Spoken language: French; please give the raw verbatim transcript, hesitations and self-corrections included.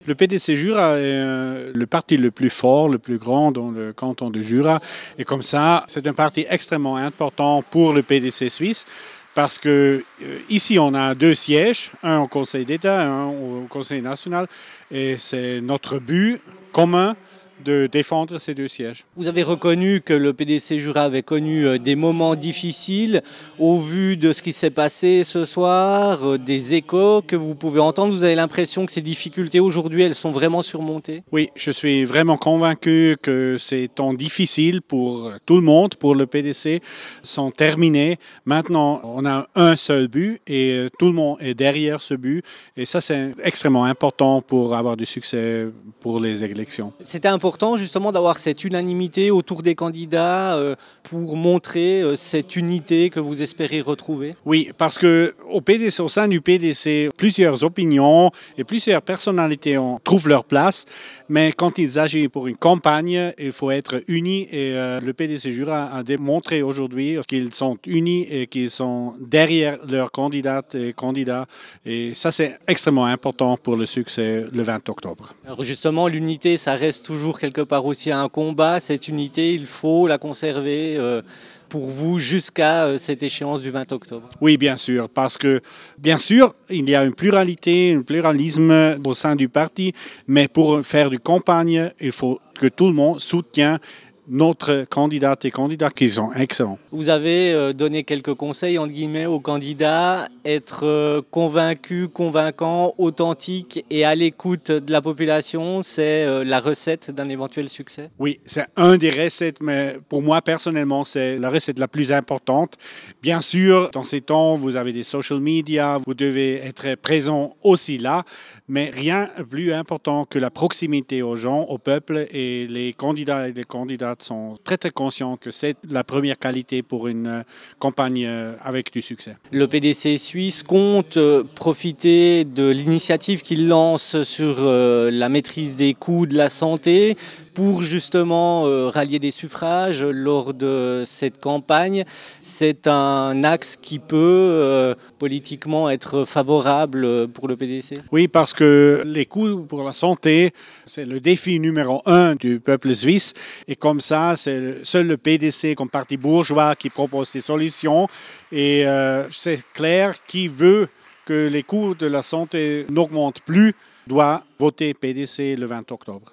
Le P D C Jura est euh, le parti le plus fort, le plus grand dans le canton de Jura. Et comme ça, c'est un parti extrêmement important pour le P D C suisse. Parce que euh, ici, on a deux sièges, un au Conseil d'État et un au Conseil national. Et c'est notre but commun de défendre ces deux sièges. Vous avez reconnu que le P D C Jura avait connu des moments difficiles. Au vu de ce qui s'est passé ce soir, des échos que vous pouvez entendre, vous avez l'impression que ces difficultés aujourd'hui, elles sont vraiment surmontées? Oui, je suis vraiment convaincu que ces temps difficiles pour tout le monde, pour le P D C, sont terminés. Maintenant, on a un seul but et tout le monde est derrière ce but. Et ça, c'est extrêmement important pour avoir du succès pour les élections. C'était important justement d'avoir cette unanimité autour des candidats euh, pour montrer euh, cette unité que vous espérez retrouver? Oui, parce que au P D C, au sein du P D C, plusieurs opinions et plusieurs personnalités ont, trouvent leur place, mais quand ils agissent pour une campagne, il faut être unis et euh, le P D C Jura a démontré aujourd'hui qu'ils sont unis et qu'ils sont derrière leurs candidates et candidats et ça c'est extrêmement important pour le succès le vingt octobre. Alors justement, l'unité, ça reste toujours quelque part aussi un combat. Cette unité, il faut la conserver euh, pour vous jusqu'à euh, cette échéance du vingt octobre. Oui, bien sûr, parce que bien sûr, il y a une pluralité, un pluralisme au sein du parti, mais pour faire du campagne, il faut que tout le monde soutienne notre candidate et candidats qui sont excellents. Vous avez donné quelques conseils entre guillemets aux candidats, être convaincu, convaincant, authentique et à l'écoute de la population, c'est la recette d'un éventuel succès? Oui, c'est un des recettes, mais pour moi personnellement, c'est la recette la plus importante. Bien sûr, dans ces temps, vous avez des social media, vous devez être présent aussi là, mais rien de plus important que la proximité aux gens, au peuple, et les candidats et les candidates sont très très conscients que c'est la première qualité pour une campagne avec du succès. Le P D C suisse compte profiter de l'initiative qu'il lance sur la maîtrise des coûts de la santé pour justement euh, rallier des suffrages lors de cette campagne. C'est un axe qui peut euh, politiquement être favorable pour le P D C? Oui, parce que les coûts pour la santé, c'est le défi numéro un du peuple suisse. Et comme ça, c'est seul le P D C comme parti bourgeois qui propose des solutions. Et euh, c'est clair, qui veut que les coûts de la santé n'augmentent plus doit voter P D C le vingt octobre.